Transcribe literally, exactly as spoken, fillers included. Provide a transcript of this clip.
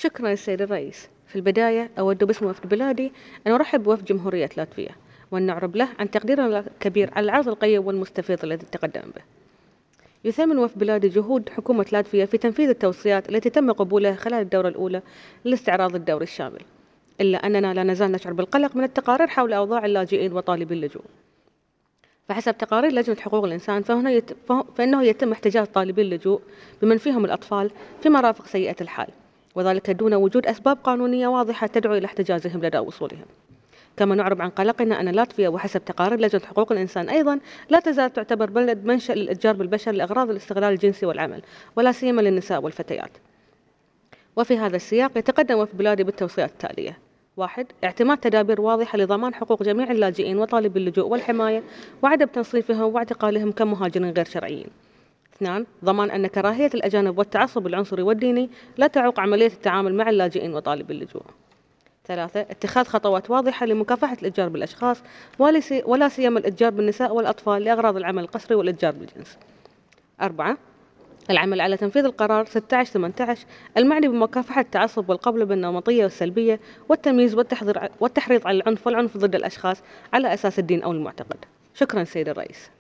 شكرا السيد الرئيس. في البداية أود باسم وفد بلادي أن أرحب بوفد جمهورية لاتفيا وأن نعرب له عن تقديرنا الكبير على العرض القيم والمستفيض الذي تقدم به. يثمن وفد بلادي جهود حكومة لاتفيا في تنفيذ التوصيات التي تم قبولها خلال الدورة الأولى للاستعراض الدوري الشامل، إلا أننا لا نزال نشعر بالقلق من التقارير حول أوضاع اللاجئين وطالبي اللجوء. فحسب تقارير لجنة حقوق الإنسان فهنا يت... فإنه يتم احتجاز طالبي اللجوء بمن فيهم الأطفال في مرافق سيئة الحال، وذلك دون وجود أسباب قانونية واضحة تدعو إلى احتجازهم لدى وصولهم. كما نعرب عن قلقنا أن لاتفيا وحسب تقارير لجنة حقوق الإنسان أيضا لا تزال تعتبر بلد منشأ للإتجار بالبشر لأغراض الاستغلال الجنسي والعمل، ولا سيما للنساء والفتيات. وفي هذا السياق يتقدم وفد بلادي بالتوصيات التالية: واحد. اعتماد تدابير واضحة لضمان حقوق جميع اللاجئين وطالبي اللجوء والحماية وعدم تنصيفهم واعتقالهم كمهاجرين غير شرعيين. اثنان. ضمان أن كراهية الأجانب والتعصب العنصري والديني لا تعوق عملية التعامل مع اللاجئين وطالبي اللجوء. ثلاثة. اتخاذ خطوات واضحة لمكافحة الإتجار بالأشخاص ولا سيما الإتجار بالنساء والأطفال لأغراض العمل القسري والإتجار بالجنس. أربعة. العمل على تنفيذ القرار ستة عشر ثمانية عشر المعني بمكافحة التعصب والقبل بالنمطية والسلبية والتمييز والتحريض على العنف والعنف ضد الأشخاص على أساس الدين أو المعتقد. شكرا سيد الرئيس.